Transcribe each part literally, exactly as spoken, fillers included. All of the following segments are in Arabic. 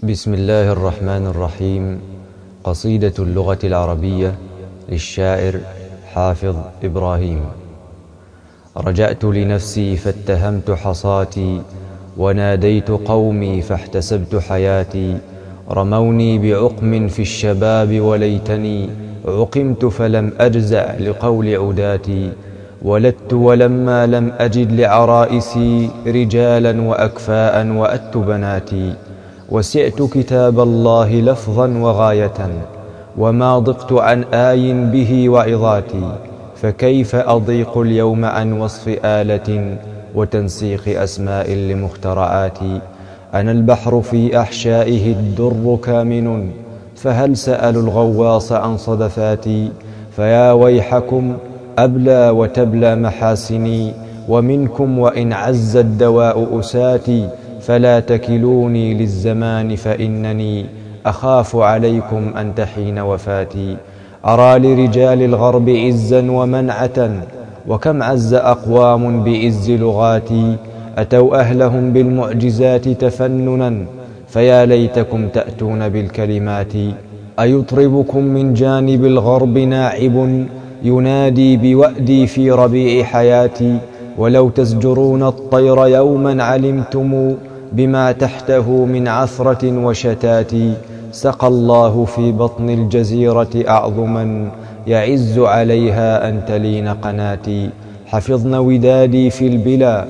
بسم الله الرحمن الرحيم. قصيدة اللغة العربية للشاعر حافظ إبراهيم. رجعت لنفسي فاتهمت حصاتي، وناديت قومي فاحتسبت حياتي. رموني بعقم في الشباب وليتني عقمت فلم أجزع لقول عداتي. ولدت ولما لم أجد لعرائسي رجالا وأكفاء وأت بناتي. وسعت كتاب الله لفظا وغاية، وما ضقت عن آي به وعظاتي. فكيف أضيق اليوم عن وصف آلة وتنسيق أسماء لمخترعاتي. أنا البحر في أحشائه الدر كامن، فهل سألوا الغواص عن صدفاتي. فيا ويحكم أبلى وتبلى محاسني، ومنكم وإن عز الدواء أساتي. فلا تكلوني للزمان فإنني أخاف عليكم أن تحين وفاتي. أرى لرجال الغرب عزا ومنعة، وكم عز أقوام بعز لغاتي. أتوا أهلهم بالمعجزات تفننا، فيا ليتكم تأتون بالكلمات. أيطربكم من جانب الغرب ناعب ينادي بوأدي في ربيع حياتي. ولو تزجرون الطير يوما علمتم بما تحته من عثرة وشتات. سقى الله في بطن الجزيرة أعظما يعز عليها أن تلين قناتي. حفظن ودادي في البلا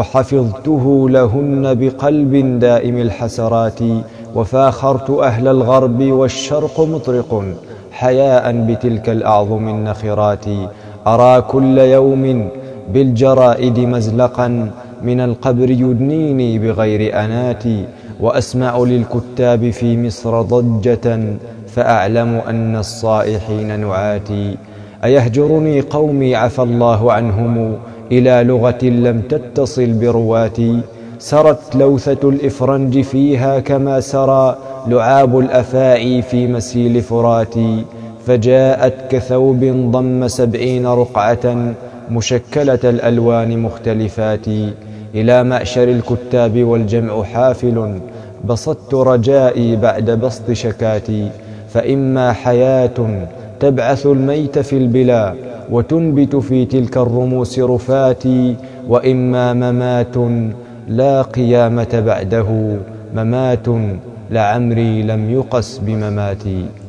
وحفظته لهن بقلب دائم الحسرات. وفاخرت أهل الغرب والشرق مطرق حياء بتلك الأعظم النخرات. أرى كل يوم بالجرائد مزلقا من القبر يدنيني بغير أناتي. وأسمع للكتاب في مصر ضجة فأعلم أن الصائحين نعاتي. أيهجرني قومي عفى الله عنهم إلى لغة لم تتصل برواتي. سرت لوثة الإفرنج فيها كما سرى لعاب الأفاعي في مسيل فراتي. فجاءت كثوب ضم سبعين رقعة مشكلة الألوان مختلفات. إلى معشر الكتاب والجمع حافل بسطت رجائي بعد بسط شكاتي. فإما حياة تبعث الميت في البلا وتنبت في تلك الرموس رفاتي، وإما ممات لا قيامة بعده، ممات لعمري لم يقس بمماتي.